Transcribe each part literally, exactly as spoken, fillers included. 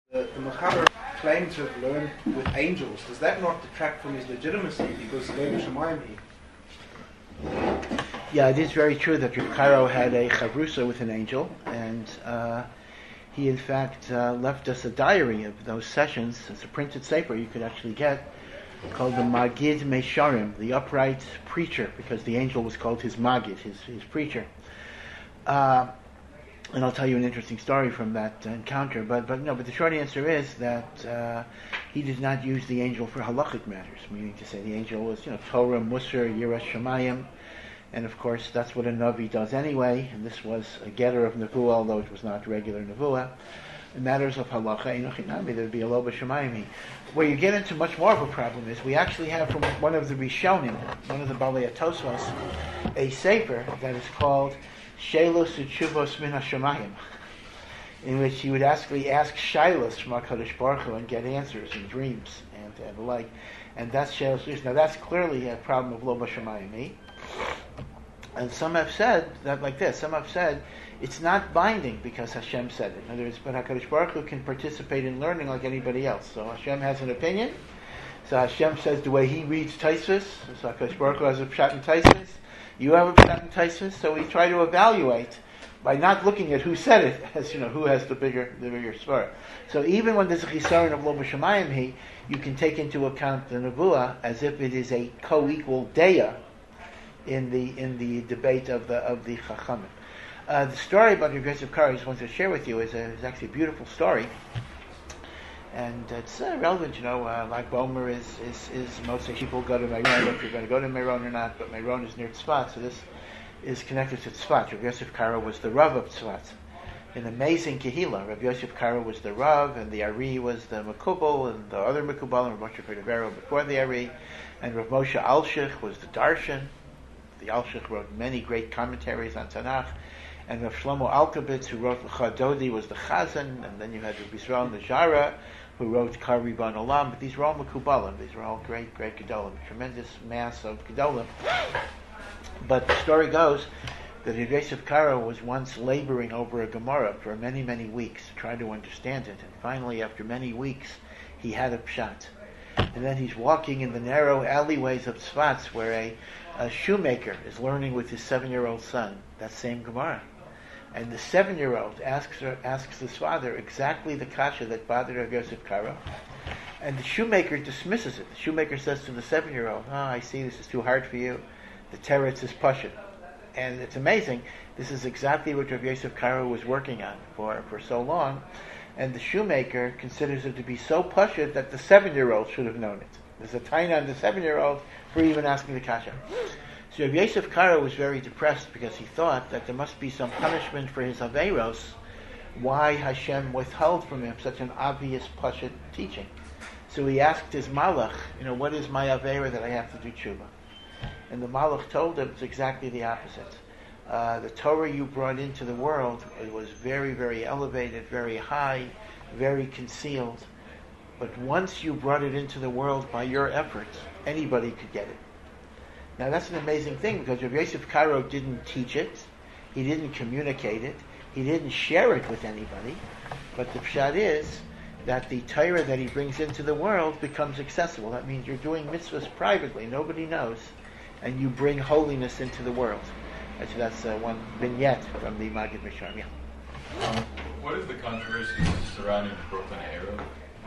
The, the Mechaber claimed to have learned with angels. Does that not detract from his legitimacy? Because Lev Shemayim he. Yeah, it is very true that Reb Cairo had a chavrusa with an angel, and uh, he in fact uh, left us a diary of those sessions. It's a printed sefer you could actually get, called the Magid Mesharim, the upright preacher, because the angel was called his Magid, his, his preacher. Uh, and I'll tell you an interesting story from that encounter. But but no, but the short answer is that uh, he did not use the angel for halachic matters, meaning to say the angel was, you know, Torah, Musar, Yiras Shamayim, and of course that's what a Navi does anyway, and this was a getter of Nevuah, although it was not regular Nevuah. In matters of halacha, there would be a loba shemayim. Where you get into much more of a problem is we actually have from one of the Rishonim, one of the Balei Tosfos, a sefer that is called Sheilos Utshuvos Min HaShamayim, in which he would actually ask Shailos from HaKadosh Baruch Hu and get answers in dreams and, and the like. And that's Sheilos Utshuvos. Now that's clearly a problem of loba shemayim. And some have said that like this. Some have said it's not binding because Hashem said it. In other words, but HaKadosh Baruch Hu can participate in learning like anybody else. So Hashem has an opinion. So Hashem says the way he reads Taisvis. So HaKadosh Baruch Hu has a pshat in Taisvis. You have a pshat in Taisvis. So we try to evaluate by not looking at who said it, as you know, who has the bigger the bigger svara. So even when there's a chisaron of lo b'shamayim, he you can take into account the nevuah as if it is a co-equal deya in the in the debate of the of the chachamim. Uh, the story about Rav Yosef Karo I just wanted to share with you is, a, is actually a beautiful story, and it's uh, relevant. You know, uh, like Bomer is is is most people go to Meron. I don't know if you're going to go to Meron or not, but Meron is near Tzfat, so this is connected to Tzfat. Rav Yosef Karo was the Rav of Tzfat, an amazing kehila. Rav Yosef Karo was the Rav, and the Ari was the Mekubal, and the other Mekubal, and Rav Moshe Cordovero before the Ari, and Rav Moshe Alshich was the Darshan. The Alshich wrote many great commentaries on Tanakh. And Rav Shlomo Alkabitz, who wrote L'Chadodi, was the Chazan, and then you had Rav Yisrael Najara, who wrote Kar Riban Olam. But these were all Mekubalim. These were all great, great Gedolim, tremendous mass of Gedolim. But the story goes that Rav Yosef Karo was once laboring over a Gemara for many, many weeks, trying to understand it. And finally, after many weeks, he had a pshat. And then he's walking in the narrow alleyways of Tzfat, where a, a shoemaker is learning with his seven-year-old son that same Gemara. And the seven-year-old asks her, asks his father exactly the kasha that bothered Rav Yosef Karo. And the shoemaker dismisses it. The shoemaker says to the seven-year-old, "Oh, I see this is too hard for you. The teretz is pashut." And it's amazing. This is exactly what Rav Yosef Karo was working on for, for so long. And the shoemaker considers it to be so pashut that the seven-year-old should have known it. There's a taina on the seven-year-old for even asking the kasha. So Rav Yosef Karo was very depressed because he thought that there must be some punishment for his averos, why Hashem withheld from him such an obvious pashut teaching. So he asked his malach, you know, what is my avera that I have to do tshuva? And the malach told him it's exactly the opposite. Uh, the Torah you brought into the world, it was very, very elevated, very high, very concealed. But once you brought it into the world by your efforts, anybody could get it. Now that's an amazing thing, because Rav Yosef Karo didn't teach it, he didn't communicate it, he didn't share it with anybody, but the pshat is that the Torah that he brings into the world becomes accessible. That means you're doing mitzvahs privately, nobody knows, and you bring holiness into the world. So that's uh, one vignette from the Magid Mesharim. Yeah. What is the controversy surrounding the Brooklyn Arrow?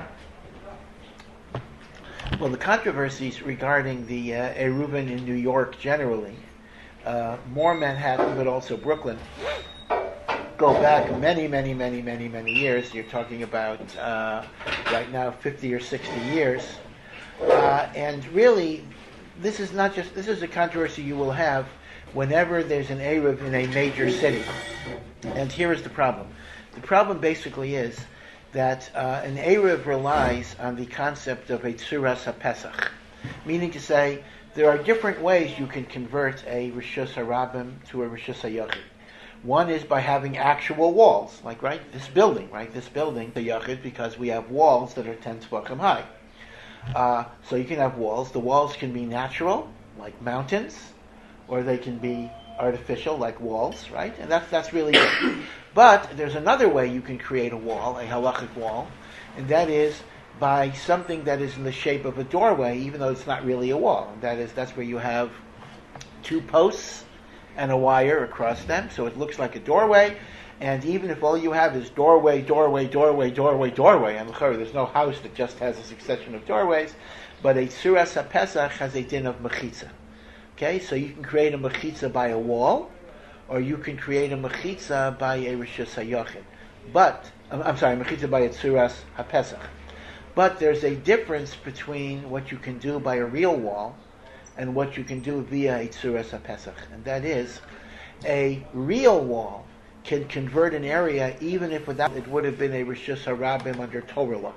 Well, the controversies regarding the uh, Eruvin in New York generally, uh, more Manhattan, but also Brooklyn, go back many, many, many, many, many years. You're talking about uh, right now fifty or sixty years, uh, and really, this is not just this is a controversy you will have whenever there's an Eruv in a major city. And here is the problem. The problem basically is that uh, an Eruv relies on the concept of a Tzuras HaPesach, meaning to say there are different ways you can convert a Rishus HaRabim to a Rishus HaYachid. One is by having actual walls, like right this building, right this building, the Yachid, because we have walls that are ten tvachim high. Uh, so you can have walls. The walls can be natural, like mountains, or they can be artificial, like walls, right? And that's that's really good. But there's another way you can create a wall, a halachic wall, and that is by something that is in the shape of a doorway, even though it's not really a wall. And that is, that's where you have two posts and a wire across them, so it looks like a doorway. And even if all you have is doorway, doorway, doorway, doorway, doorway, and there's no house that just has a succession of doorways, but a Tzuras HaPesach has a din of mechitza. Okay, so you can create a mechitza by a wall, or you can create a mechitza by a Rishus HaYochid. But, I'm sorry, mechitza by a Tzuras HaPesach. But there's a difference between what you can do by a real wall and what you can do via a Tzuras HaPesach. And that is, a real wall can convert an area even if without it would have been a Rishus HaRabim under Torah law.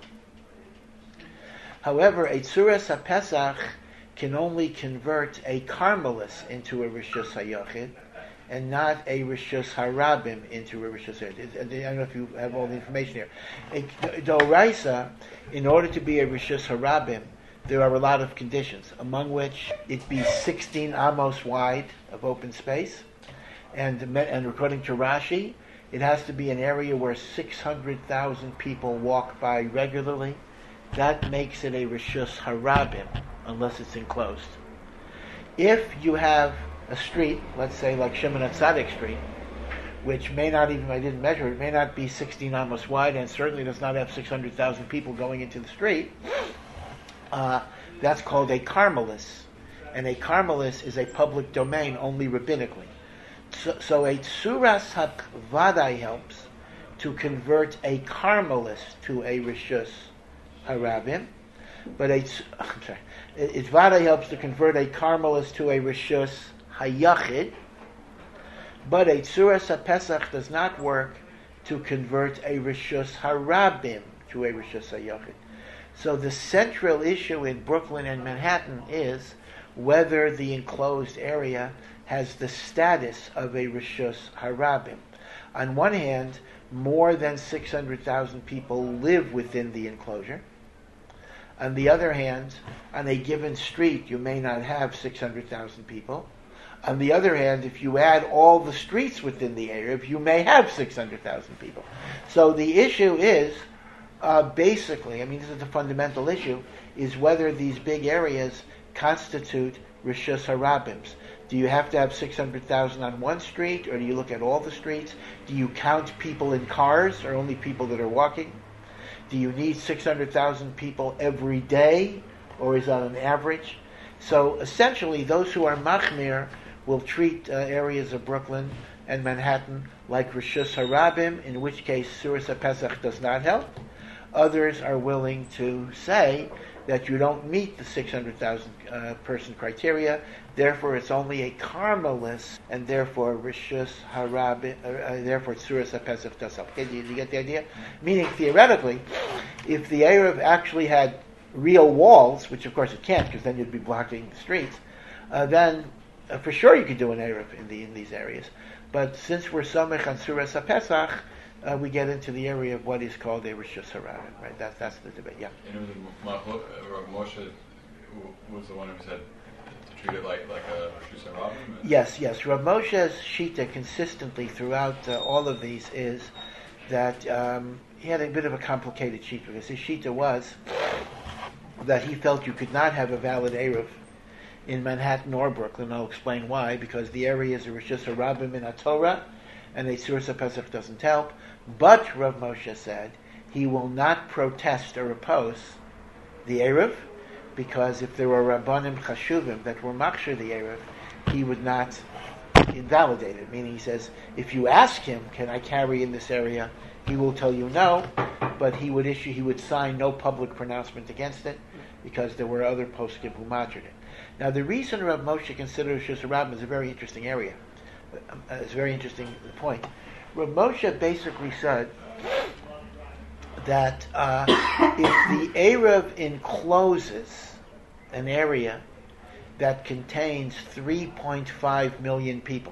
However, a Tzuras HaPesach can only convert a Carmelis into a Rishus HaYochid and not a Rishus HaRabim into a Rishus HaYochid. I don't know if you have all the information here. D'oraisa, in order to be a Rishus HaRabim, there are a lot of conditions, among which it be sixteen amos wide of open space, and, and according to Rashi, it has to be an area where six hundred thousand people walk by regularly. That makes it a Rishus HaRabim, unless it's enclosed. If you have a street, let's say like Shimon HaTzadik Street, which may not even, I didn't measure it, may not be sixteen amos wide, and certainly does not have six hundred thousand people going into the street, uh, that's called a Carmelis. And a Carmelis is a public domain only rabbinically. So, so a Tzuras HaVadai helps to convert a Carmelis to a Rishus HaRabim, but a, I'm sorry, it Vadai helps to convert a Carmelis to a Rishus HaYachid, but a Tzuras HaPesach does not work to convert a Rishus HaRabim to a Rishus HaYachid. So the central issue in Brooklyn and Manhattan is whether the enclosed area has the status of a Rishus HaRabim. On one hand, more than six hundred thousand people live within the enclosure. On the other hand, on a given street, you may not have six hundred thousand people. On the other hand, if you add all the streets within the area, you may have six hundred thousand people. So the issue is, uh, basically, I mean, this is the fundamental issue, is whether these big areas constitute Rishus HaRabims. Do you have to have six hundred thousand on one street, or do you look at all the streets? Do you count people in cars, or only people that are walking? Do you need six hundred thousand people every day, or is that an average? So essentially, those who are machmir will treat uh, areas of Brooklyn and Manhattan like Rishus HaRabim, in which case Tzuras HaPesach does not help. Others are willing to say that you don't meet the six hundred thousand uh, person criteria, therefore it's only a Carmelis, and therefore Rishus HaRabim, uh, uh, therefore Tzuras HaPesach does help. Okay, do you, do you get the idea? Meaning, theoretically, if the Erev actually had real walls, which of course it can't, because then you'd be blocking the streets, uh, then uh, for sure you could do an Erev in, the, in these areas. But since we're samech on Tzuras HaPesach, Uh, we get into the area of what is called a Rishus HaRabim, right? That's that's the debate. Yeah. And it was Rav Moshe was the one who said to treat it like like a Rishus HaRabim. Yes, yes. Rav Moshe's shita consistently throughout uh, all of these is that um, he had a bit of a complicated shita, because his shita was that he felt you could not have a valid Erev in Manhattan or Brooklyn. I'll explain why. Because the area is a Rishus HaRabim in HaTorah, and a Tzuras HaPesach doesn't help. But, Rav Moshe said, he will not protest or oppose the Erev, because if there were Rabbanim Chashuvim that were Makshir the Erev, he would not invalidate it. Meaning, he says, if you ask him, can I carry in this area, he will tell you no, but he would issue, he would sign no public pronouncement against it, because there were other poskim who majored it. Now, the reason Rav Moshe considered Rishus HaRabim is a very interesting area. Uh, it's a very interesting point. Rav Moshe basically said that uh, if the Erev encloses an area that contains three point five million people,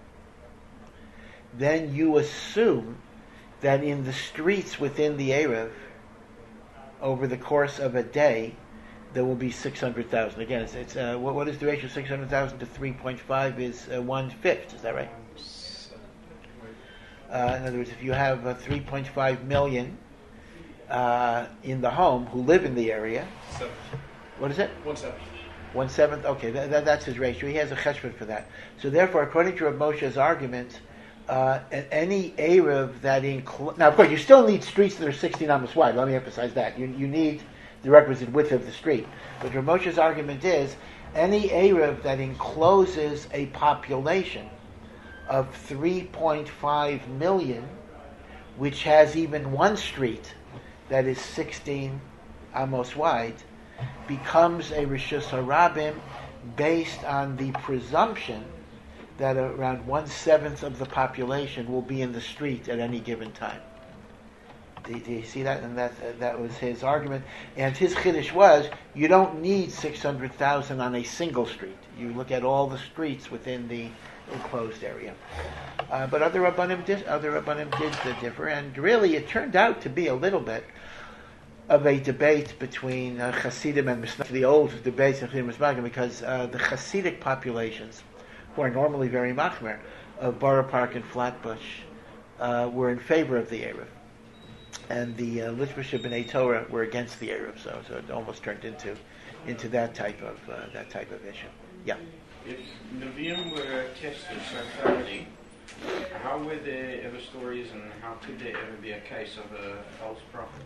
then you assume that in the streets within the Erev, over the course of a day, there will be six hundred thousand. Again, it's, it's uh, what, what is the ratio of six hundred thousand to three point five is uh, one-fifth, is that right? Uh, in other words, if you have uh, three point five million, uh, in the home who live in the area. Seven. What is it? One seventh. One seventh. Okay, that, that, that's his ratio. He has a cheshbon for that. So therefore, according to Rav Moshe's argument, uh, any erev that includes, now of course you still need streets that are sixteen amos wide. Let me emphasize that you you need the requisite width of the street. But Rav Moshe's argument is any erev that encloses a population of three point five million, which has even one street that is sixteen amos wide, becomes a Rishus HaRabim based on the presumption that around one-seventh of the population will be in the street at any given time. Do, do you see that? And that uh, that was his argument. And his chiddush was, you don't need six hundred thousand on a single street. You look at all the streets within the enclosed area. Uh, but other Rabbanim did, other Rabbanim did differ, and really it turned out to be a little bit of a debate between uh, Hasidim and Misnagdim, the old debates in Hasidim and Misnagdim, because uh, the Hasidic populations, who are normally very machmer, of Borough Park and Flatbush, uh, were in favor of the Erev. And the uh, Litzbashib and Torah were against the Erev, so, so it almost turned into into that type of uh, that type of issue. Yeah. If Nevi'im were tested so thoroughly, how were there ever stories and how could there ever be a case of a false prophet?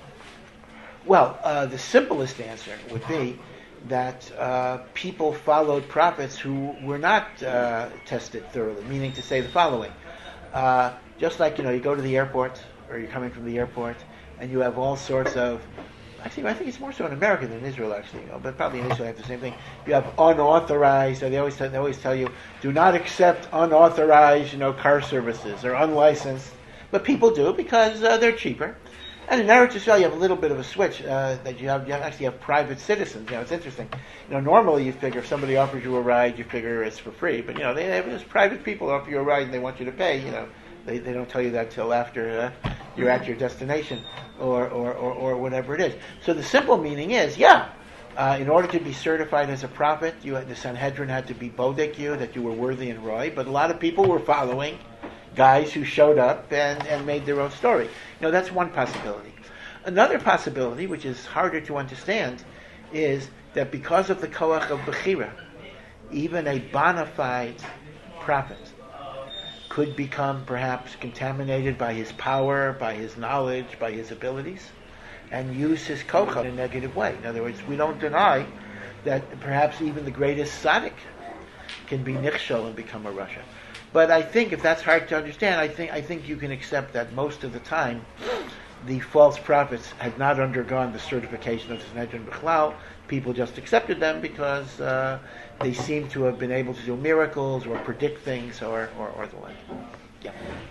Well, uh, the simplest answer would be that uh, people followed prophets who were not uh, tested thoroughly, meaning to say the following. Uh, just like, you know, you go to the airport, or you're coming from the airport, and you have all sorts of, actually, I think it's more so in America than in Israel, actually, you know, but probably in Israel they have the same thing. You have unauthorized, or they always tell, they always tell you, do not accept unauthorized, you know, car services, or unlicensed. But people do, because uh, they're cheaper. And in Eretz Yisrael, you have a little bit of a switch uh, that you have. You actually have private citizens. You know, it's interesting. You know, normally you figure if somebody offers you a ride, you figure it's for free. But you know, they have this private people offer you a ride and they want you to pay. You know, they they don't tell you that till after uh, you're at your destination or, or, or, or whatever it is. So the simple meaning is, yeah, uh, in order to be certified as a prophet, you had, the Sanhedrin had to be bodek you that you were worthy and roy. But a lot of people were following guys who showed up and, and made their own story. You know, that's one possibility. Another possibility, which is harder to understand, is that because of the koach of Bechira, even a bona fide prophet could become perhaps contaminated by his power, by his knowledge, by his abilities, and use his koach in a negative way. In other words, we don't deny that perhaps even the greatest tzaddik can be nichshol and become a rasha. But I think if that's hard to understand, I think I think you can accept that most of the time the false prophets had not undergone the certification of the Sanhedrin B'chlal. People just accepted them because uh, they seemed to have been able to do miracles or predict things or, or, or the like. Yeah.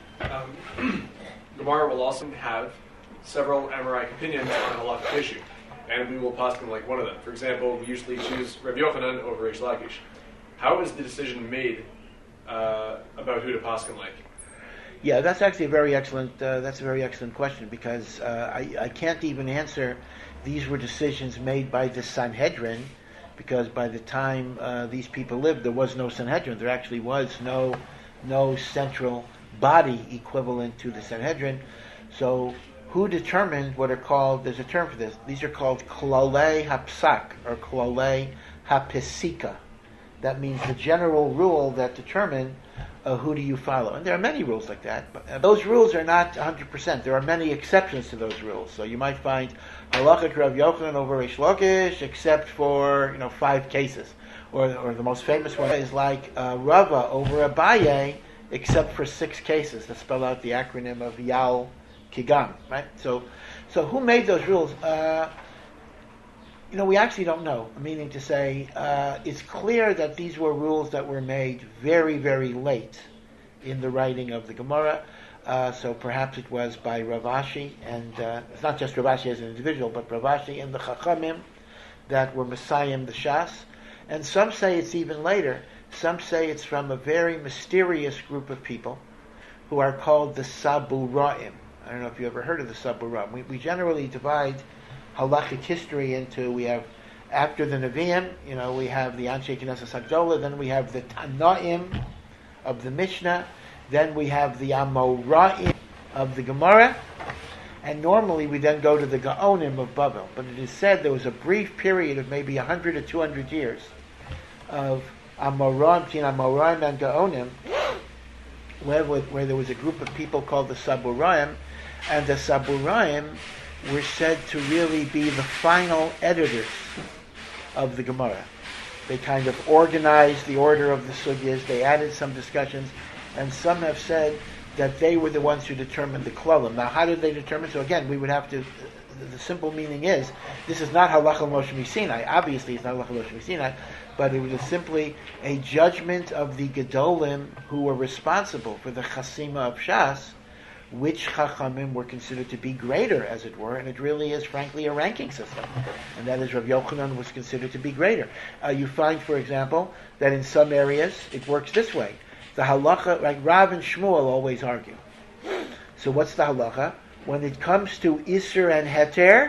Um, Gemara will also have several Amoraic opinions on a halachic issue, and we will poskim like one of them. For example, we usually choose Rabbi Yochanan over Reish Lakish. How is the decision made uh, about who to poskim like? Yeah, that's actually a very excellent. Uh, that's a very excellent question because uh, I, I can't even answer. These were decisions made by the Sanhedrin, because by the time uh, these people lived, there was no Sanhedrin. There actually was no no central body equivalent to the Sanhedrin. So, who determined what are called? There's a term for this. These are called klalei hapsak or klalei hapesika. That means the general rule that determine uh, who do you follow. And there are many rules like that. But uh, those rules are not one hundred percent. There are many exceptions to those rules. So you might find halachic Rav Yochanan over Reish Lakish, except for you know five cases. Or, or the most famous one is like uh, Rava over Abaye, except for six cases that spell out the acronym of Yal Kigam. Right. So, so who made those rules? Uh, You know, we actually don't know, meaning to say, uh, it's clear that these were rules that were made very, very late in the writing of the Gemara, uh, so perhaps it was by Rav Ashi, and uh, it's not just Rav Ashi as an individual, but Rav Ashi and the Chachamim that were Messiahim the Shas, and some say it's even later. Some say it's from a very mysterious group of people who are called the Saburaim. I don't know if you ever heard of the Saburaim. We, we generally divide halachic history into, we have, after the Nevi'im, you know, we have the Anshe Knesset Hagdolah, then we have the Tanaim of the Mishnah, then we have the Amoraim of the Gemara, and normally we then go to the Gaonim of Babel. But it is said there was a brief period of maybe one hundred or two hundred years of Amoraim, between Amoraim and Gaonim, where, where there was a group of people called the Saburaim, and the Saburaim were said to really be the final editors of the Gemara. They kind of organized the order of the sugyas, they added some discussions, and some have said that they were the ones who determined the klalim. Now, how did they determine? So again, we would have to, the simple meaning is, this is not halacha Moshe Sinai. Obviously, it's not halacha Moshe Sinai, but it was simply a judgment of the Gedolim who were responsible for the chasima of Shas, which chachamim were considered to be greater, as it were, and it really is, frankly, a ranking system. And that is, Rav Yochanan was considered to be greater. Uh, you find, for example, that in some areas it works this way. The halacha, like Rav and Shmuel always argue. So what's the halacha? When it comes to Isser and Heter,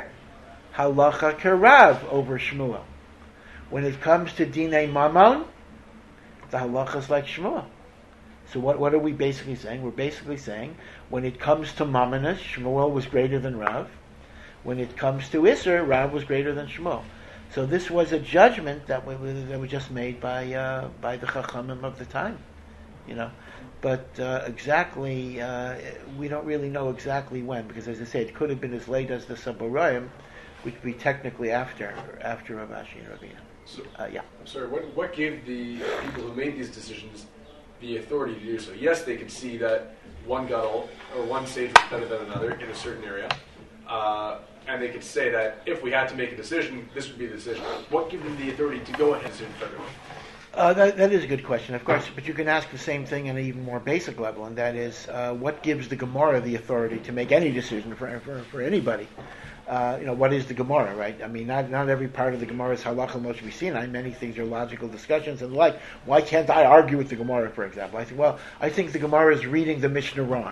halacha kerav over Shmuel. When it comes to Dinei Mammon, the halacha is like Shmuel. So what, what are we basically saying? We're basically saying, when it comes to Mammonus, Shmuel was greater than Rav. When it comes to Isser, Rav was greater than Shmuel. So this was a judgment that, we, that was just made by uh, by the Chachamim of the time, you know. But uh, exactly, uh, we don't really know exactly when, because as I say, it could have been as late as the Saborayim, which would be technically after after Rav Ashi and Ravina. So, uh, yeah. I'm sorry, what, what gave the people who made these decisions the authority to do so? Yes, they could see that one gadol or one sage was better than another in a certain area, uh, and they could say that if we had to make a decision, this would be the decision. What gave them the authority to go ahead and decision for everyone? Uh, that, that is a good question, of course, but you can ask the same thing on an even more basic level, and that is, uh, what gives the Gemara the authority to make any decision for for, for anybody? Uh, you know, what is the Gemara, right? I mean, not not every part of the Gemara is halacha Moshe Sinai. Many things are logical discussions and the like. Why can't I argue with the Gemara, for example? I think, well, I think the Gemara is reading the Mishnah wrong.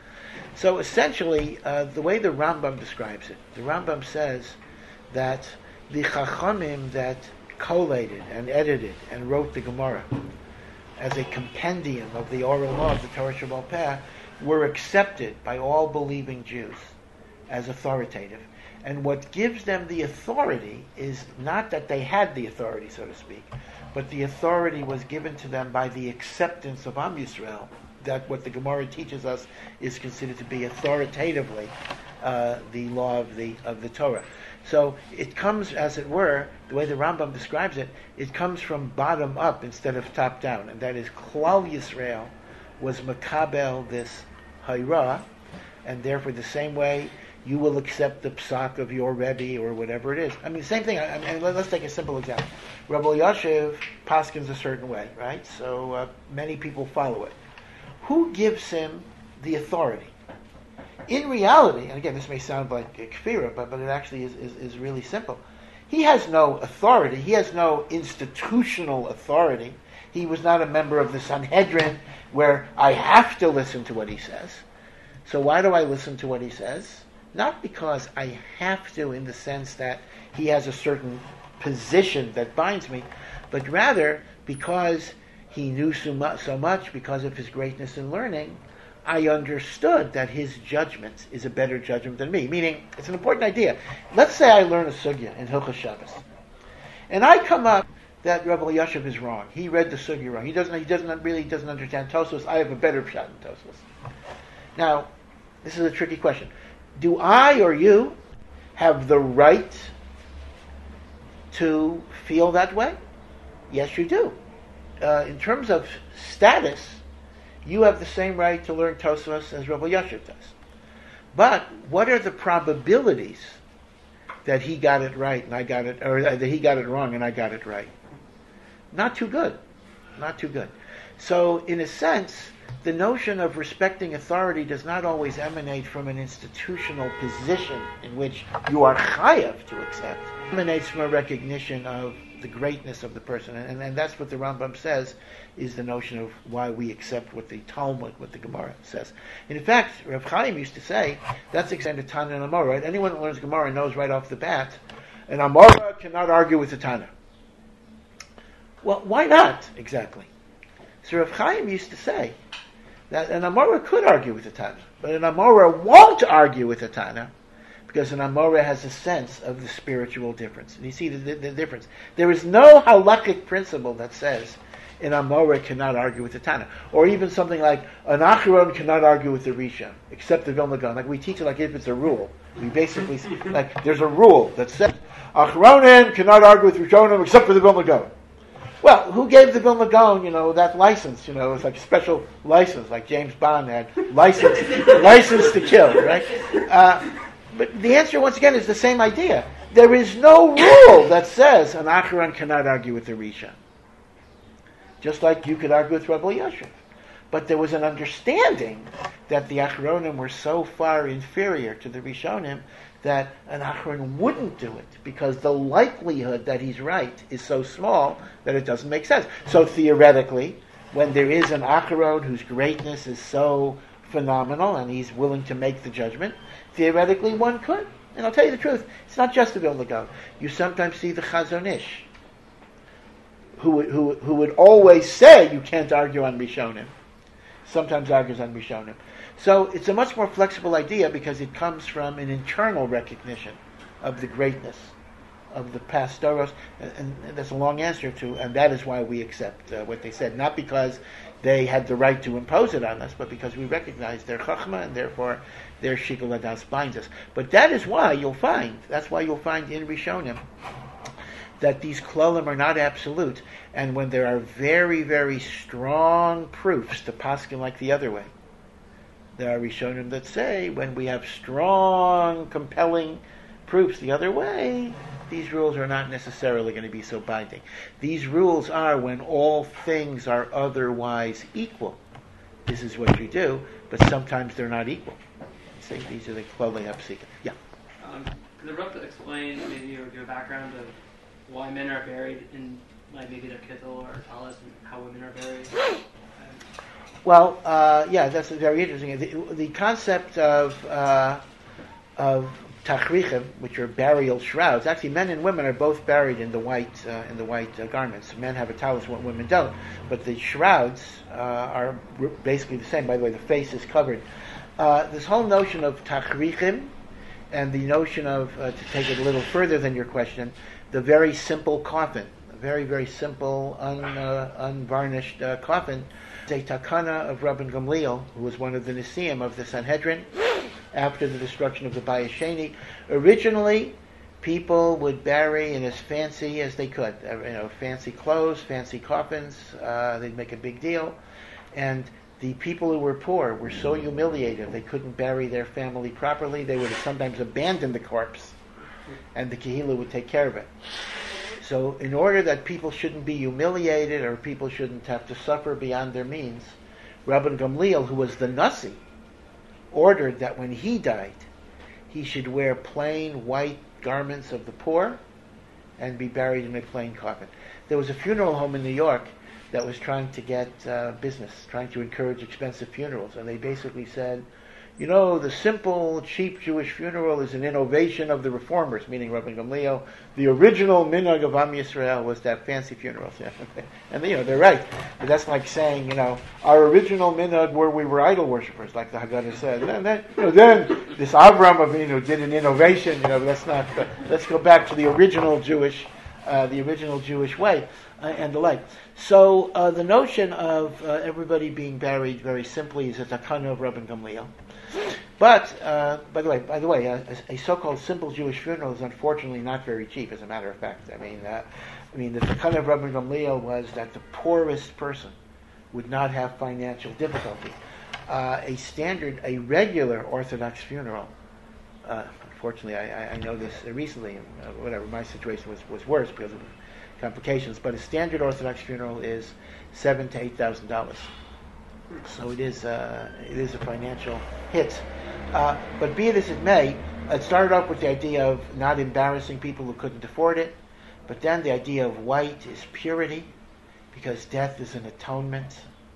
So essentially, uh, the way the Rambam describes it, the Rambam says that the Chachamim that collated and edited and wrote the Gemara as a compendium of the oral law of the Torah Shebaal Peh were accepted by all believing Jews as authoritative. And what gives them the authority is not that they had the authority, so to speak, but the authority was given to them by the acceptance of Am Yisrael, that what the Gemara teaches us is considered to be authoritatively uh, the law of the of the Torah. So it comes, as it were, the way the Rambam describes it, it comes from bottom up instead of top down, and that is Klal Yisrael was makabel this hayra, and therefore the same way you will accept the psak of your Rebbe or whatever it is. I mean, same thing. I mean, let's take a simple example. Rabbi Yashiv paskins a certain way, right? So uh, many people follow it. Who gives him the authority? In reality, and again, this may sound like a kfira, but, but it actually is, is, is really simple. He has no authority. He has no institutional authority. He was not a member of the Sanhedrin where I have to listen to what he says. So why do I listen to what he says? Not because I have to in the sense that he has a certain position that binds me, but rather because he knew so much, so much because of his greatness in learning, I understood that his judgment is a better judgment than me. Meaning, it's an important idea. Let's say I learn a sugya in Hilchos Shabbos, and I come up that Rabbi Yashiv is wrong. He read the sugya wrong. He doesn't. He doesn't really doesn't understand Tosfos. I have a better pshat in Tosfos. Now, this is a tricky question. Do I or you have the right to feel that way? Yes, you do. Uh, in terms of status, you have the same right to learn Tosfos as Rabbi Yashiv does. But what are the probabilities that he got it right and I got it, or that he got it wrong and I got it right? Not too good. Not too good. So, in a sense, the notion of respecting authority does not always emanate from an institutional position in which you are chayav to accept. It emanates from a recognition of the greatness of the person. And, and that's what the Rambam says is the notion of why we accept what the Talmud, what the Gemara says. And in fact, Rav Chaim used to say, that's exactly Tana and Amora, right? Anyone who learns Gemara knows right off the bat, an Amora cannot argue with the Tana. Well, why not, exactly? So Rav Chaim used to say that an Amora could argue with the Tana, but an Amora won't argue with the Tana because an Amora has a sense of the spiritual difference. And you see the, the, the difference. There is no halakhic principle that says an Amora cannot argue with the Tana. Or even something like an Acharon cannot argue with the Rishon, except the Vilna Gaon. Like we teach it like if it's a rule. We basically, like there's a rule that says Acharonim cannot argue with Rishonim except for the Vilna Gaon. Well, who gave the Vilna Gaon, you know, that license? You know, it's like a special license, like James Bond had license, license to kill, right? Uh, but the answer, once again, is the same idea. There is no rule that says an Acharon cannot argue with the Rishon. Just like you could argue with Rabbi Yosef. But there was an understanding that the Acharonim were so far inferior to the Rishonim that an Acharon wouldn't do it, because the likelihood that he's right is so small that it doesn't make sense. So theoretically, when there is an Acharon whose greatness is so phenomenal and he's willing to make the judgment, theoretically one could. And I'll tell you the truth, it's not just the Vilna Gaon. You sometimes see the Chazon Ish, who would, who, who would always say you can't argue on Rishonim, sometimes argues on Rishonim. So it's a much more flexible idea because it comes from an internal recognition of the greatness of the past Doros, and, and that's a long answer to, and that is why we accept uh, what they said, not because they had the right to impose it on us, but because we recognize their chachma and therefore their shikul hadas binds us. But that is why you'll find, that's why you'll find in Rishonim that these klolim are not absolute, and when there are very, very strong proofs to paskin like the other way, there are Rishonim that say when we have strong, compelling proofs the other way, these rules are not necessarily going to be so binding. These rules are when all things are otherwise equal. This is what you do, but sometimes they're not equal. See, these are the klolei hapsika. Yeah. Um, could the Rav explain maybe your, your background of why men are buried in, like maybe the kittel or talis, and how women are buried? Well, uh, yeah, that's very interesting. The, the concept of uh, of tachrichim, which are burial shrouds, actually, men and women are both buried in the white uh, in the white uh, garments. Men have a talis, women don't. But the shrouds uh, are basically the same. By the way, the face is covered. Uh, this whole notion of tachrichim, and the notion of uh, to take it a little further than your question, the very simple coffin, a very very simple, un, uh, unvarnished uh, coffin. A takana of Rabban Gamliel, who was one of the Nesiim of the Sanhedrin, after the destruction of the Bayis Sheni. Originally, people would bury in as fancy as they could. Uh, you know, fancy clothes, fancy coffins. Uh, they'd make a big deal, and the people who were poor were so humiliated they couldn't bury their family properly. They would sometimes abandon the corpse, and the Kehillah would take care of it. So in order that people shouldn't be humiliated or people shouldn't have to suffer beyond their means, Rabban Gamliel, who was the Nasi, ordered that when he died, he should wear plain white garments of the poor and be buried in a plain coffin. There was a funeral home in New York that was trying to get uh, business, trying to encourage expensive funerals, and they basically said, you know, the simple, cheap Jewish funeral is an innovation of the reformers, meaning Rabban Gamliel. The original minhag of Am Yisrael was that fancy funeral. And, you know, they're right. But that's like saying, you know, our original minhag were we were idol worshippers, like the Haggadah said. And then, then, you know, then this Avram Avinu did an innovation. You know, let's not. Uh, let's go back to the original Jewish, uh, the original Jewish way, uh, and the like. So uh, the notion of uh, everybody being buried very simply is a takana of Rabban Gamliel. But uh, by the way, by the way, uh, a, a so-called simple Jewish funeral is unfortunately not very cheap. As a matter of fact, I mean, uh, I mean, the takana of Rabban Gamliel was that the poorest person would not have financial difficulty. Uh, a standard, a regular Orthodox funeral. Uh, unfortunately, I, I know this recently. Uh, whatever, my situation was, was worse because of complications. But a standard Orthodox funeral is seven to eight thousand dollars. So it is uh, it is a financial hit. Uh, but be it as it may, it started off with the idea of not embarrassing people who couldn't afford it. But then the idea of white is purity, because death is an atonement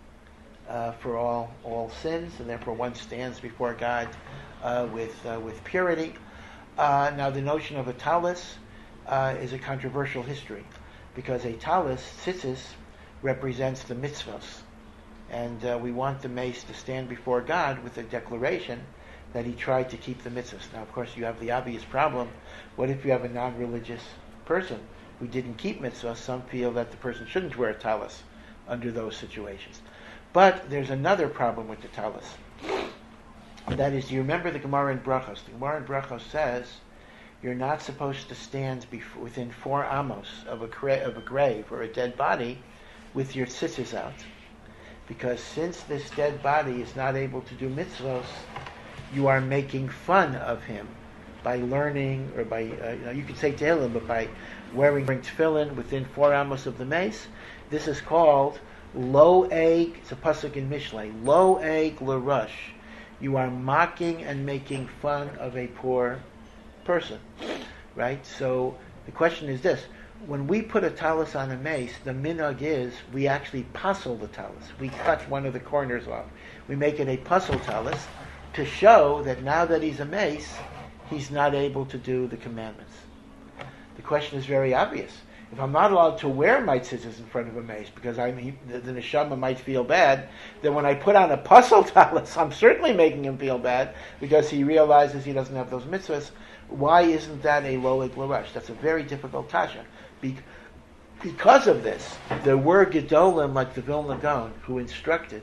uh, for all all sins, and therefore one stands before God uh, with uh, with purity. Uh, now the notion of a talis uh, is a controversial history, because a talis, tzitzis, represents the mitzvos. And uh, we want the mace to stand before God with a declaration that he tried to keep the mitzvahs. Now, of course, you have the obvious problem. What if you have a non-religious person who didn't keep mitzvahs? Some feel that the person shouldn't wear a talis under those situations. But there's another problem with the talis. That is, you remember the Gemara in Brachos. The Gemara in Brachos says you're not supposed to stand before, within four amos of a, cra- of a grave or a dead body with your tzitzis out. Because since this dead body is not able to do mitzvahs, you are making fun of him by learning, or by, uh, you know, you could say Tehillim, but by wearing tefillin within four amos of the mace. This is called lo egg, it's a pasuk in Mishlei, lo egg l'rush. You are mocking and making fun of a poor person, right? So the question is this: when we put a talis on a mace, the minhag is we actually puzzle the talis. We cut one of the corners off. We make it a puzzle talis to show that now that he's a mace, he's not able to do the commandments. The question is very obvious. If I'm not allowed to wear my tzitzis in front of a mace because I'm, he, the, the neshama might feel bad, then when I put on a puzzle talis, I'm certainly making him feel bad because he realizes he doesn't have those mitzvahs. Why isn't that a loeg l'rush? That's a very difficult kasha. Be- because of this, there were gedolim like the Vilna Gaon who instructed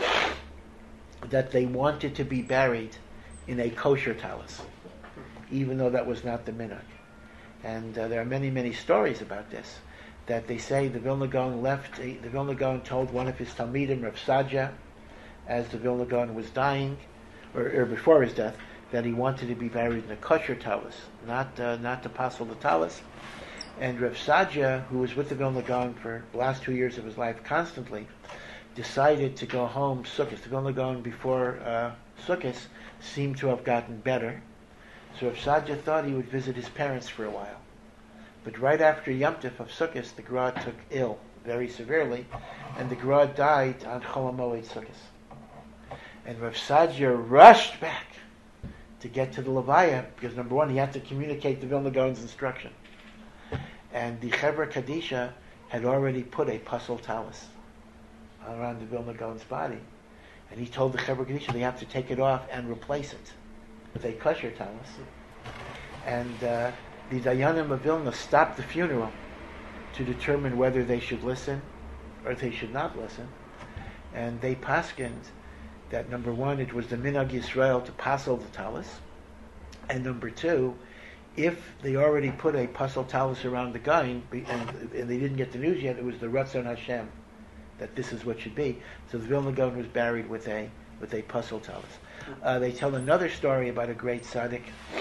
that they wanted to be buried in a kosher talis, even though that was not the minhag. And uh, there are many, many stories about this, that they say the Vilna Gaon left, a, the Vilna Gaon told one of his Talmidim, Rav Sadia, as the Vilna Gaon was dying, or, or before his death, that he wanted to be buried in a kosher talis, not uh, not to passel the talis. And Rav Sadia, who was with the Vilna Gaon for the last two years of his life constantly, decided to go home Sukkot. The Vilna Gaon before uh, Sukkot seemed to have gotten better. So Rav Sadia thought he would visit his parents for a while. But right after Yom Tov of Sukkot, the Gra took ill very severely, and the Gra died on Chol HaMoed Sukkot. And Rav Sadia rushed back to get to the Levaya, because number one, he had to communicate the Vilna Gaon's instruction. And the Chevra Kadisha had already put a puzzle talis around the Vilna Gaon's body. And he told the Chevra Kadisha they have to take it off and replace it with a kosher talis. And uh, the Dayanim of Vilna stopped the funeral to determine whether they should listen or they should not listen. And they paskined that number one, it was the Minhag Yisrael to passel the talis, and number two, if they already put a puzzle talis around the guy and, and they didn't get the news yet, it was the Ratzon Hashem that this is what should be. So the Vilna Gaon was buried with a with a puzzle talis. Uh, they tell another story about a great tzaddik,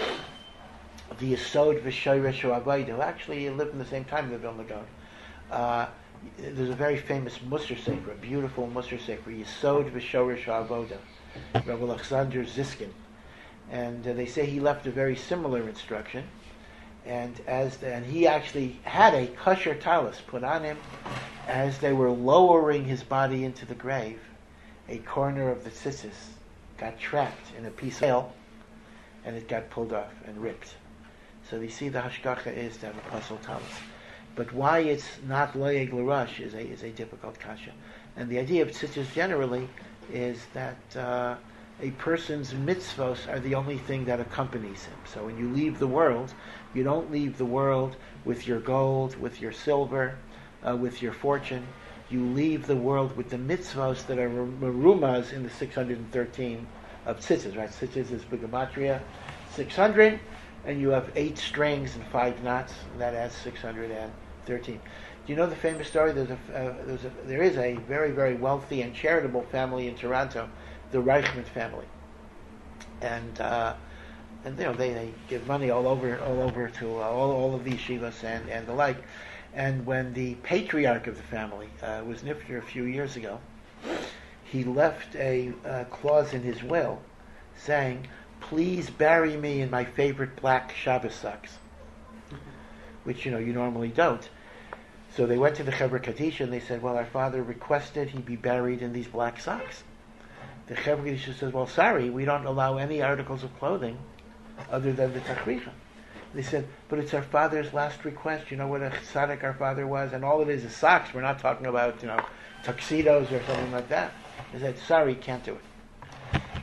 the Yesod V'Shoresh Avoda, who actually lived in the same time as the Vilna Gaon. Uh, there's a very famous Musar Sefer, a beautiful Musar Sefer, Yesod V'Shoresh Avoda, Rabbi Alexander Ziskin. And uh, they say he left a very similar instruction, and as the, and he actually had a kosher talis put on him as they were lowering his body into the grave. A corner of the tzitzis got trapped in a piece of nail, and it got pulled off and ripped. So you see, the hashgacha is to have a puzzle talis. But why it's not loeg l'rush is a is a difficult kasha. And the idea of tzitzis generally is that uh, a person's mitzvos are the only thing that accompanies him. So when you leave the world, you don't leave the world with your gold, with your silver, uh, with your fortune. You leave the world with the mitzvos that are merumas in the six hundred thirteen of tzitzis, right? Tzitzis is Gematria six hundred, and you have eight strings and five knots, and that adds six hundred thirteen. Do you know the famous story? There's a, uh, there's a, there is a very, very wealthy and charitable family in Toronto, the Reichman family, and uh, and you know they, they give money all over all over to uh, all all of these yeshivas and, and the like. And when the patriarch of the family uh, was nifter a few years ago, he left a uh, clause in his will saying, "Please bury me in my favorite black Shabbos socks," which you know you normally don't. So they went to the Chevra Kadisha and they said, "Well, our father requested he be buried in these black socks." The Chevra Kadisha says, "Well, sorry, we don't allow any articles of clothing other than the tachricha." They said, "But it's our father's last request. You know what a tzaddik our father was, and all it is is socks. We're not talking about, you know, tuxedos or something like that." They said, "Sorry, can't do it."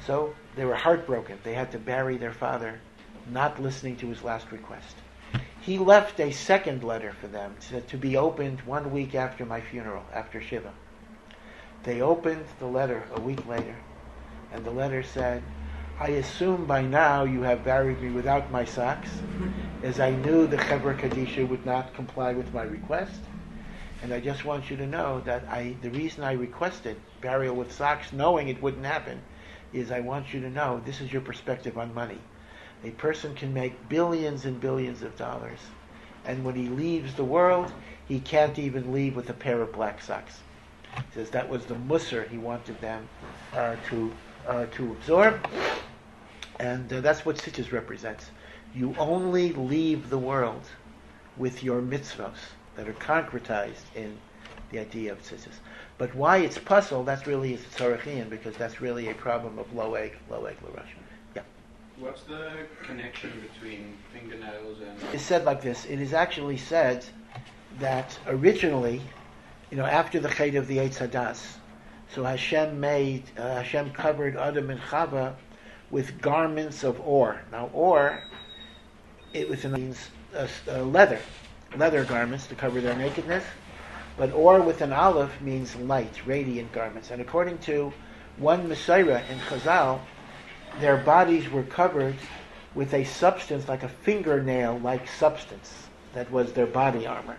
So they were heartbroken. They had to bury their father, not listening to his last request. He left a second letter for them to, to be opened one week after my funeral, after Shiva. They opened the letter a week later, and the letter said, I assume by now you have buried me without my socks, as I knew the Chevra Kadisha would not comply with my request. And I just want you to know that I, the reason I requested burial with socks, knowing it wouldn't happen, is I want you to know this is your perspective on money. A person can make billions and billions of dollars, and when he leaves the world, he can't even leave with a pair of black socks. He says that was the musar he wanted them uh, to uh, to absorb, and uh, that's what Sittas represents. You only leave the world with your mitzvos that are concretized in the idea of Sittas. But why it's puzzle, that's really is tzarachian, because that's really a problem of loeg, loeg l'rosh. Yeah. What's the connection between fingernails and... It's said like this. It is actually said that originally, you know, after the Chet of the Eitz Hadas, so Hashem made, uh, Hashem covered Adam and Chava with garments of ore. Now, ore, it was means uh, uh, leather, leather garments to cover their nakedness. But or with an aleph means light, radiant garments. And according to one Mesorah in Chazal, their bodies were covered with a substance like a fingernail-like substance that was their body armor.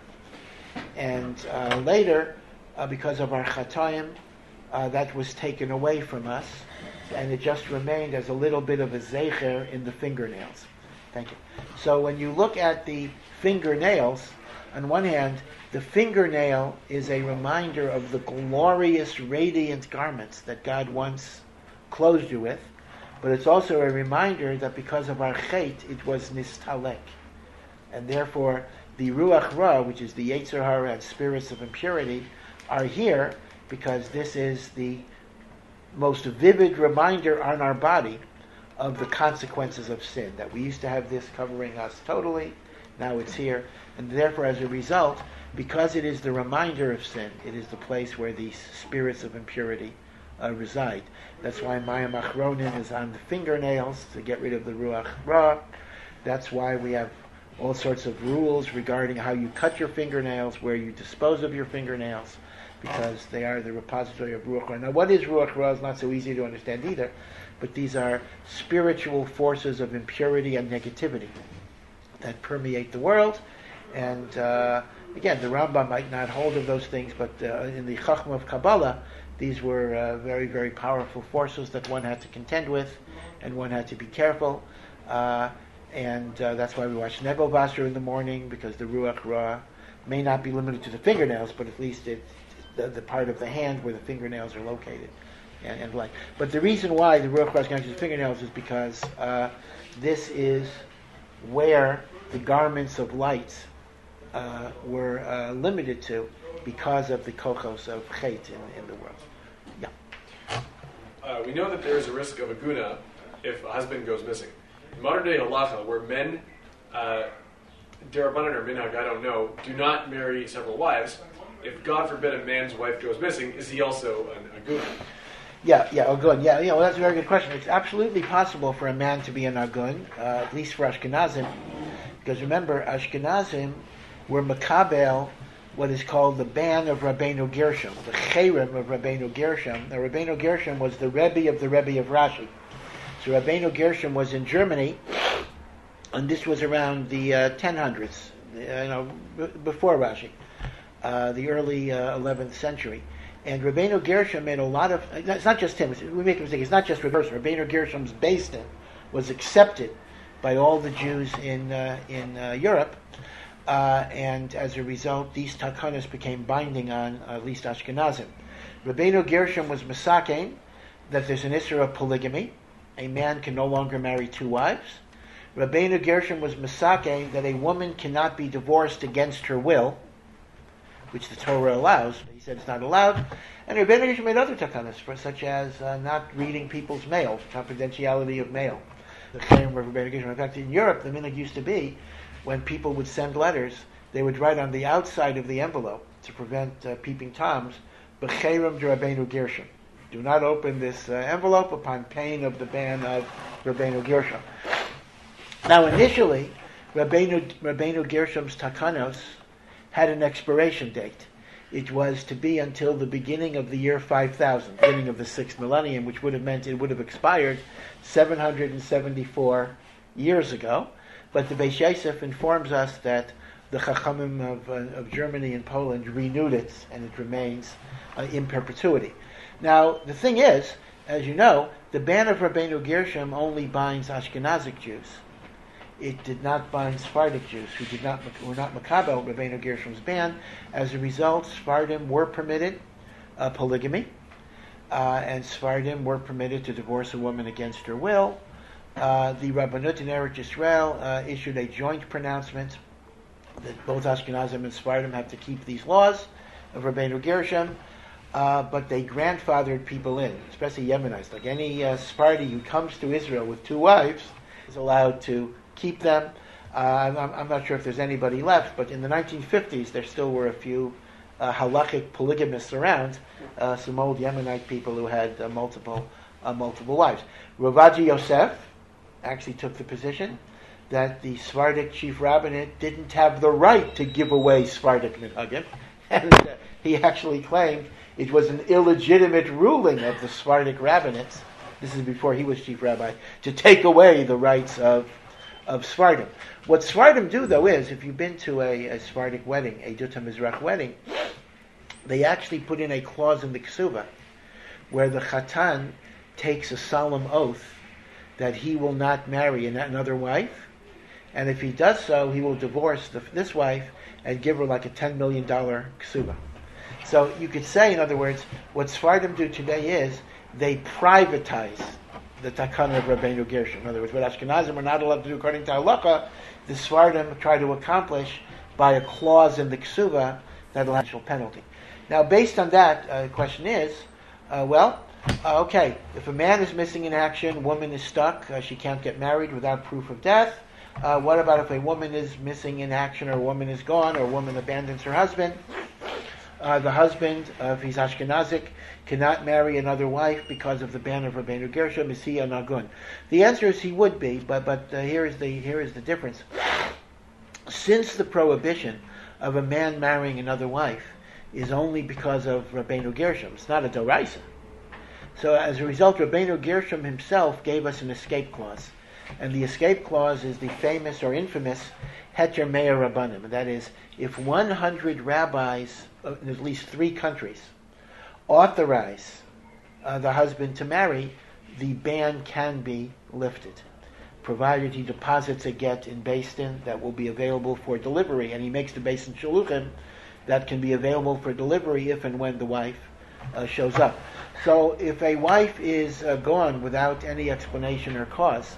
And uh, later, uh, because of our chatayim, uh, that was taken away from us, and it just remained as a little bit of a zecher in the fingernails. Thank you. So when you look at the fingernails, on one hand, the fingernail is a reminder of the glorious, radiant garments that God once clothed you with, but it's also a reminder that because of our chet, it was nistalek. And therefore, the ruach ra, which is the yetzer hara and spirits of impurity, are here because this is the most vivid reminder on our body of the consequences of sin, that we used to have this covering us totally, now it's here, and therefore as a result, because it is the reminder of sin, it is the place where these spirits of impurity uh, reside. That's why Mayim Achronim is on the fingernails to get rid of the Ruach Ra. That's why we have all sorts of rules regarding how you cut your fingernails, where you dispose of your fingernails, because they are the repository of Ruach Ra. Now, what is Ruach Ra is not so easy to understand either, but these are spiritual forces of impurity and negativity that permeate the world. And uh, again, the Rambam might not hold of those things, but uh, in the Chachma of Kabbalah, these were uh, very, very powerful forces that one had to contend with, and one had to be careful. Uh, and uh, that's why we watch Nebo Basra in the morning, because the Ruach Ra may not be limited to the fingernails, but at least it, the, the part of the hand where the fingernails are located. And, and like, but the reason why the Ruach Ra is connected to the fingernails is because uh, this is where the garments of light uh, were uh, limited to because of the kochos of chet in, in the world. Yeah. Uh, we know that there is a risk of a guna if a husband goes missing. In modern day halacha, where men, uh, derabanan or minhag, I don't know, do not marry several wives, if God forbid a man's wife goes missing, is he also an, a guna? Yeah, yeah, Ogun. Yeah, yeah, well, that's a very good question. It's absolutely possible for a man to be an Ogun, uh, at least for Ashkenazim, because remember, Ashkenazim were Makabel, what is called the ban of Rabbeinu Gershom, the Cherem of Rabbeinu Gershom. Now, Rabbeinu Gershom was the Rebbe of the Rebbe of Rashi. So Rabbeinu Gershom was in Germany, and this was around the uh, ten hundreds, you know, b- before Rashi, uh, the early uh, eleventh century. And Rabbeinu Gershom made a lot of, it's not just him, we make a mistake, it's not just reverse. Rabbeinu Gershom's Beis Din was accepted by all the Jews in uh, in uh, Europe, uh, and as a result, these takanas became binding on uh, at least Ashkenazim. Rabbeinu Gershom was Masakein, that there's an issue of polygamy, a man can no longer marry two wives. Rabbeinu Gershom was Masakein, that a woman cannot be divorced against her will, which the Torah allows. He said it's not allowed. And Rabbeinu Gershom made other takanas, for such as uh, not reading people's mail, confidentiality of mail. The Cherem of Rabbeinu Gershom. In fact, in Europe, the minhag used to be, when people would send letters, they would write on the outside of the envelope, to prevent uh, peeping toms, B'Cherem de Rabbeinu Gershom. Do not open this uh, envelope upon pain of the ban of Rabbeinu Gershom. Now, initially, Rabbeinu, Rabbeinu Gershom's takanos had an expiration date. It was to be until the beginning of the year five thousand, beginning of the sixth millennium, which would have meant it would have expired seven hundred seventy-four years ago. But the Beis Yosef informs us that the Chachamim of, uh, of Germany and Poland renewed it, and it remains uh, in perpetuity. Now, the thing is, as you know, the ban of Rabbeinu Gershom only binds Ashkenazic Jews. It did not bind Sephardic Jews, who did not were not makabel Rabbeinu Gershom's ban. As a result, Sephardim were permitted uh, polygamy, uh, and Sephardim were permitted to divorce a woman against her will. Uh, the Rabbanut in Eretz Yisrael uh, issued a joint pronouncement that both Ashkenazim and Sephardim have to keep these laws of Rabbeinu Gershom, uh, but they grandfathered people in, especially Yemenites. Like any uh, Sephardi who comes to Israel with two wives is allowed to keep them. Uh, I'm, I'm not sure if there's anybody left, but in the nineteen fifties there still were a few uh, halakhic polygamists around, uh, some old Yemenite people who had uh, multiple uh, multiple wives. Ravaji Yosef actually took the position that the Sephardic chief rabbinate didn't have the right to give away Sephardic minhagim, and uh, he actually claimed it was an illegitimate ruling of the Sephardic rabbinates, this is before he was chief rabbi, to take away the rights of of Sephardim. What Sephardim do, though, is, if you've been to a, a Sephardic wedding, a Dut HaMizrach wedding, they actually put in a clause in the Ksuva where the Chatan takes a solemn oath that he will not marry another wife, and if he does so, he will divorce the, this wife and give her like a ten million dollars ksuba. So you could say, in other words, what Sephardim do today is they privatize the takana of Rabbeinu Gershom. In other words, what Ashkenazim are not allowed to do according to halacha, the Sephardim try to accomplish by a clause in the ksuba that will have a penalty. Now, based on that, uh, the question is, uh, well, Uh, okay, if a man is missing in action, woman is stuck, uh, she can't get married without proof of death. Uh, what about if a woman is missing in action, or a woman is gone, or a woman abandons her husband? Uh, the husband, uh, if he's Ashkenazic, cannot marry another wife because of the ban of Rabbeinu Gershom. Is he a nagun? The answer is he would be, but but uh, here is the here is the difference. Since the prohibition of a man marrying another wife is only because of Rabbeinu Gershom, it's not a doraisa. So as a result, Rabbeinu Gershom himself gave us an escape clause. And the escape clause is the famous or infamous Heter Me'ah Rabbanim. That is, if one hundred rabbis in at least three countries authorize uh, the husband to marry, the ban can be lifted, provided he deposits a get in Beis Din that will be available for delivery, and he makes the Beis Din Shaluchim that can be available for delivery if and when the wife uh, shows up. So if a wife is uh, gone without any explanation or cause,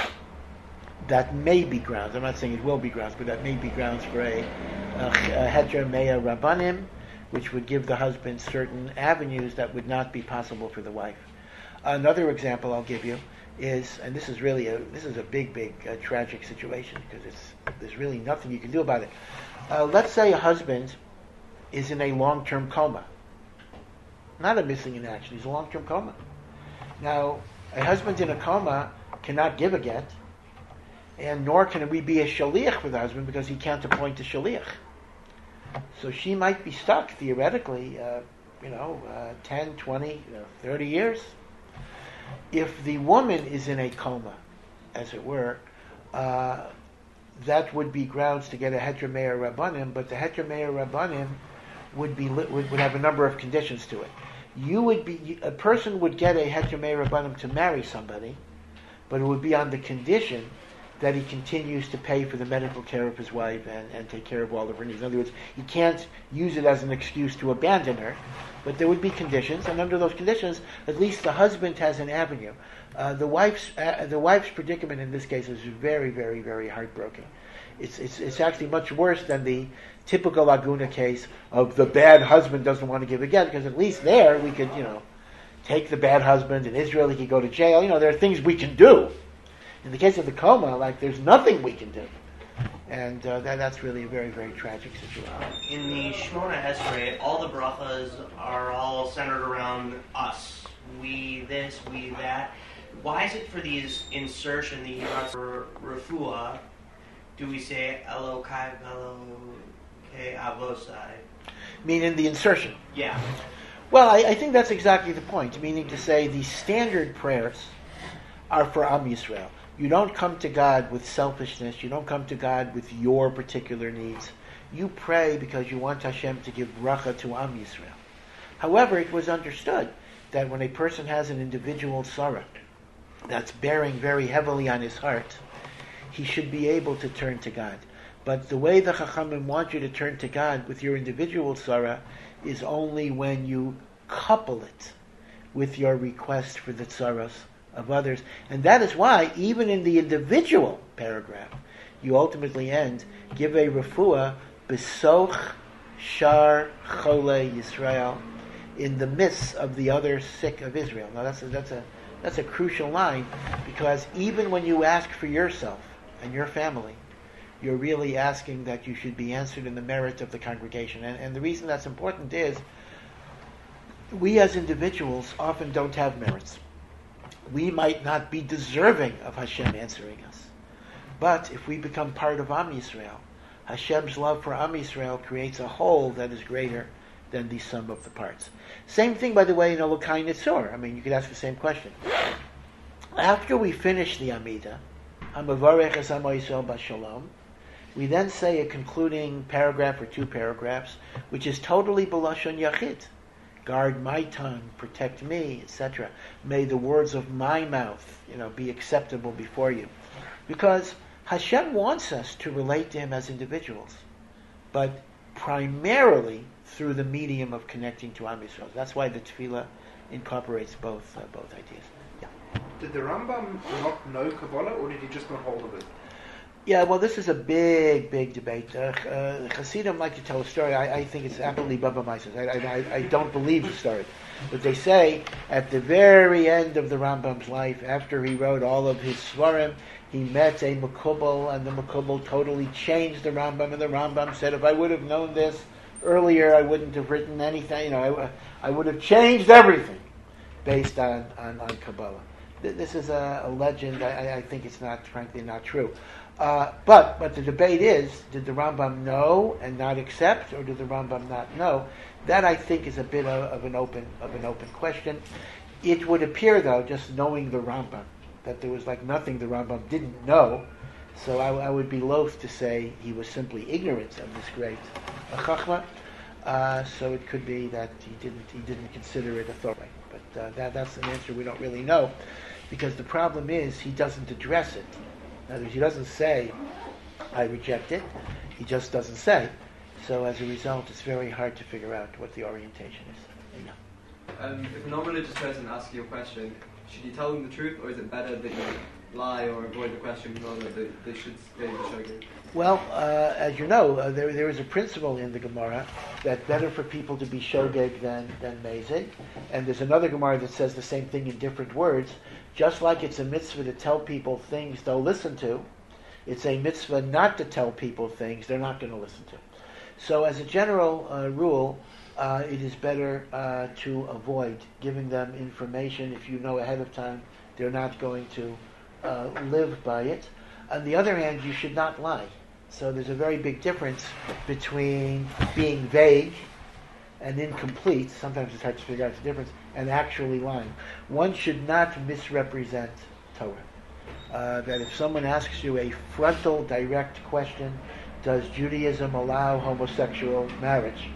that may be grounds. I'm not saying it will be grounds, but that may be grounds for a, a, a Heter Me'ah Rabbanim, which would give the husband certain avenues that would not be possible for the wife. Another example I'll give you is, and this is really a this is a big, big uh, tragic situation because it's there's really nothing you can do about it. Uh, let's say a husband is in a long-term coma. Not a missing in action, he's a long-term coma. Now, a husband in a coma cannot give a get, and nor can we be a shaliach for the husband because he can't appoint a shaliach. So she might be stuck, theoretically, uh, you know, uh, ten, twenty, uh, thirty years. If the woman is in a coma, as it were, uh, that would be grounds to get a Heter Me'ah Rabbanim, but the Heter Me'ah Rabbanim would be would, would have a number of conditions to it. You would be a person would get a Heter Me'ah Rabbanim to marry somebody, but it would be on the condition that he continues to pay for the medical care of his wife and, and take care of all of her needs. In other words, he can't use it as an excuse to abandon her, but there would be conditions, and under those conditions, at least the husband has an avenue. Uh, the wife's uh, the wife's predicament in this case is very, very, very heartbroken. It's it's it's actually much worse than the typical Aguna case of the bad husband doesn't want to give a get, because at least there we could, you know, take the bad husband. In Israel, he could go to jail. You know, there are things we can do. In the case of the coma, like, there's nothing we can do. And uh, that, that's really a very, very tragic situation. In the Shemona Esrei, all the brachas are all centered around us, we this, we that. Why is it for these insertion, the for refuah, do we say Elokai Elokai Avosai? Meaning the insertion. Yeah. Well, I, I think that's exactly the point, meaning to say the standard prayers are for Am Yisrael. You don't come to God with selfishness. You don't come to God with your particular needs. You pray because you want Hashem to give bracha to Am Yisrael. However, it was understood that when a person has an individual sorrow that's bearing very heavily on his heart, he should be able to turn to God. But the way the Chachamim want you to turn to God with your individual sorrow is only when you couple it with your request for the tzaros of others. And that is why, even in the individual paragraph, you ultimately end, give a refuah, besoch shar chole Yisrael, in the midst of the other sick of Israel. Now that's a, that's a that's a crucial line, because even when you ask for yourself and your family, you're really asking that you should be answered in the merit of the congregation. And, and the reason that's important is we as individuals often don't have merits. We might not be deserving of Hashem answering us. But if we become part of Am Yisrael, Hashem's love for Am Yisrael creates a whole that is greater than the sum of the parts. Same thing, by the way, in Elokai Nitzor. I mean, you could ask the same question. After we finish the Amidah, Hamavarech es Amo Yisrael Bashalom, we then say a concluding paragraph or two paragraphs, which is totally B'lashon Yachid. Guard my tongue, protect me, et cetera. May the words of my mouth, you know, be acceptable before you. Because Hashem wants us to relate to Him as individuals, but primarily through the medium of connecting to Am Yisrael. That's why the tefillah incorporates both uh, both ideas. Yeah. Did the Rambam not know Kabbalah, or did he just not hold of it? Yeah, well, this is a big, big debate. Uh, uh, Hasidim like to tell a story. I, I think it's aptly Baba Mises. I, I, I don't believe the story. But they say at the very end of the Rambam's life, after he wrote all of his Svarim, he met a Makubal, and the Makubal totally changed the Rambam, and the Rambam said, if I would have known this earlier, I wouldn't have written anything. You know, I, I would have changed everything based on, on, on Kabbalah. This is a, a legend. I, I think it's not, frankly, not true. Uh, but but the debate is, did the Rambam know and not accept, or did the Rambam not know? That, I think, is a bit of, of an open of an open question. It would appear, though, just knowing the Rambam, that there was like nothing the Rambam didn't know. So I, I would be loath to say he was simply ignorant of this great uh, Chachma. Uh, so it could be that he didn't he didn't consider it authority. But uh, that that's an answer we don't really know, because the problem is he doesn't address it. In other words, he doesn't say, I reject it. He just doesn't say. So as a result, it's very hard to figure out what the orientation is. Yeah. Um, if a non-religious person asks you a question, should you tell them the truth, or is it better that you lie or avoid the question, or that they, they should stay the shogeg? Well, uh, as you know, uh, there there is a principle in the Gemara that better for people to be shogeg than, than mezid. And there's another Gemara that says the same thing in different words. Just like it's a mitzvah to tell people things they'll listen to, it's a mitzvah not to tell people things they're not going to listen to. So as a general uh, rule, uh, it is better uh, to avoid giving them information if you know ahead of time they're not going to uh, live by it. On the other hand, you should not lie. So there's a very big difference between being vague and incomplete, sometimes it's hard to figure out the difference, and actually lying. One should not misrepresent Torah. Uh, that if someone asks you a frontal, direct question, does Judaism allow homosexual marriage?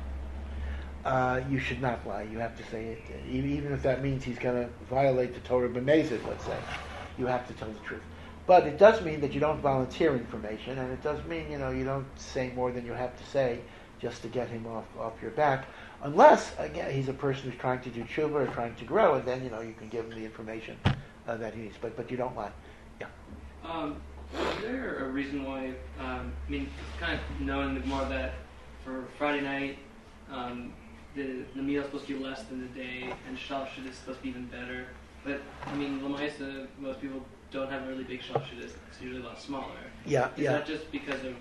Uh, you should not lie. You have to say it, even if that means he's going to violate the Torah b'mezid, let's say. You have to tell the truth. But it does mean that you don't volunteer information, and it does mean, you know, you don't say more than you have to say just to get him off, off your back, unless, again, he's a person who's trying to do tshuva or trying to grow, and then, you know, you can give him the information uh, that he needs. But but you don't lie. Yeah. Um, is there a reason why, um, I mean, it's kind of known more that for Friday night, um, the, the meal is supposed to be less than the day, and Shal Shid is supposed to be even better. But, I mean, Lamaisa, most people don't have a really big Shal Shid, it's usually a lot smaller. Yeah, is yeah. that just because of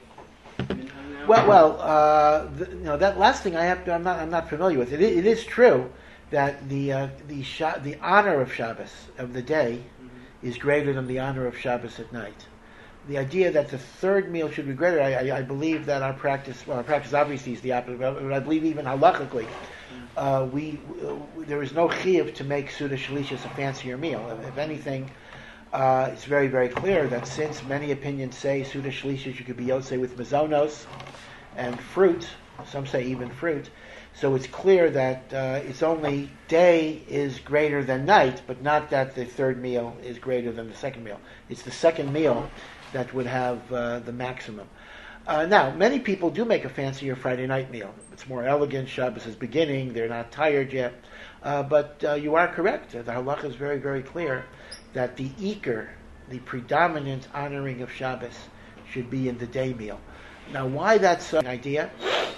Well, well, uh, the, you know, that last thing I have to, I'm not, I'm not familiar with. It, it is true that the uh, the Sha- the honor of Shabbos of the day is greater than the honor of Shabbos at night. The idea that the third meal should be greater, I, I, I believe that our practice, well, our practice obviously is the opposite, but I believe even halachically, uh, we uh, there is no chiyuv to make Suda Shalishis a fancier meal. If anything, uh, it's very, very clear that since many opinions say Suda Shalishis you could be yotzei with mazonos and fruit, some say even fruit, so it's clear that uh, it's only day is greater than night, but not that the third meal is greater than the second meal. It's the second meal that would have uh, the maximum. Uh, now, many people do make a fancier Friday night meal. It's more elegant. Shabbos is beginning. They're not tired yet. Uh, but uh, you are correct. The halacha is very, very clear that the ikar, the predominant honoring of Shabbos, should be in the day meal. Now, why that's an idea?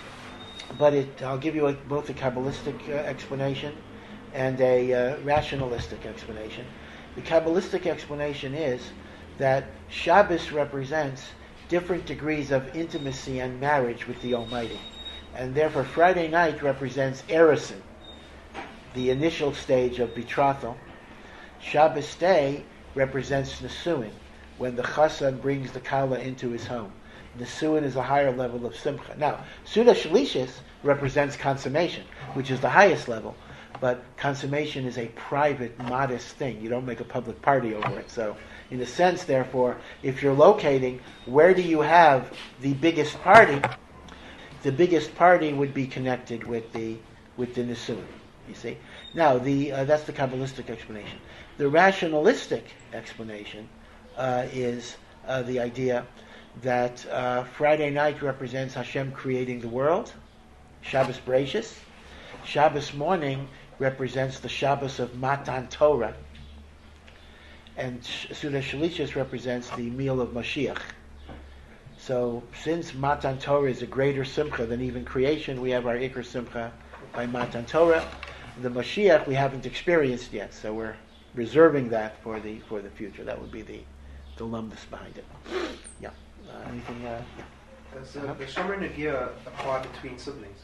But it, I'll give you a, both a Kabbalistic uh, explanation and a uh, rationalistic explanation. The Kabbalistic explanation is that Shabbos represents different degrees of intimacy and marriage with the Almighty. And therefore Friday night represents Erusin, the initial stage of betrothal. Shabbos day represents Nesuin, when the Chassan brings the Kala into his home. Nesuin is a higher level of Simcha. Now, Suda Shalishis represents consummation, which is the highest level. But consummation is a private, modest thing. You don't make a public party over it. So, in a sense, therefore, if you're locating, where do you have the biggest party? The biggest party would be connected with the with the Nisuin. You see. Now, the uh, that's the Kabbalistic explanation. The rationalistic explanation uh, is uh, the idea that uh, Friday night represents Hashem creating the world, Shabbos Bereishis. Shabbos morning represents the Shabbos of Matan Torah, and Suda Shalishis represents the meal of Mashiach. So, since Matan Torah is a greater simcha than even creation, we have our Iker Simcha by Matan Torah. The Mashiach we haven't experienced yet, so we're reserving that for the for the future. That would be the the lumdus behind it. Yeah. Uh, anything? Uh, yeah. Does uh, the Shomer Negia apply between siblings?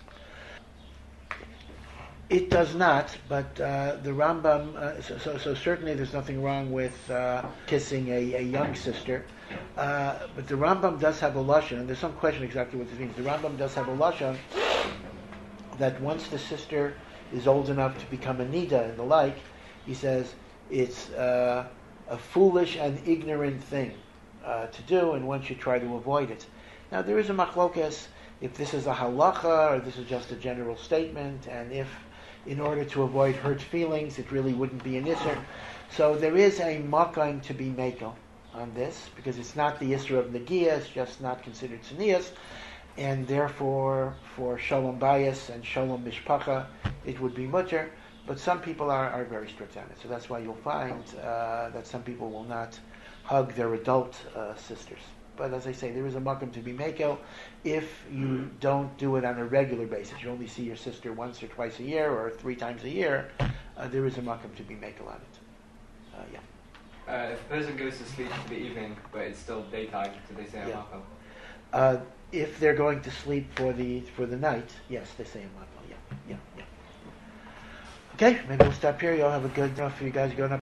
It does not, but uh, the Rambam, uh, so, so, so certainly there's nothing wrong with uh, kissing a, a young sister, uh, but the Rambam does have a lashon, and there's some question exactly what this means. The Rambam does have a lashon that once the sister is old enough to become a nida and the like, he says it's uh, a foolish and ignorant thing uh, to do, and one should try to avoid it. Now there is a machlokas if this is a halacha or this is just a general statement, and if in order to avoid hurt feelings, it really wouldn't be an isser. So there is a makam to be makel on this, because it's not the isser of negia, it's just not considered tznius, and therefore for shalom bayis and shalom mishpacha, it would be mutter, but some people are, are very strict on it. So that's why you'll find uh, that some people will not hug their adult uh, sisters. But as I say, there is a makam to be makel if you don't do it on a regular basis. You only see your sister once or twice a year or three times a year. Uh, there is a makam to be makel on it. Uh, yeah. Uh, if a person goes to sleep for the evening, but it's still daytime, do they say a Yeah. makam? Uh, if they're going to sleep for the for the night, yes, they say a makam. Yeah, yeah, yeah. Okay, maybe we'll stop here. Y'all have a good enough for you guys going up.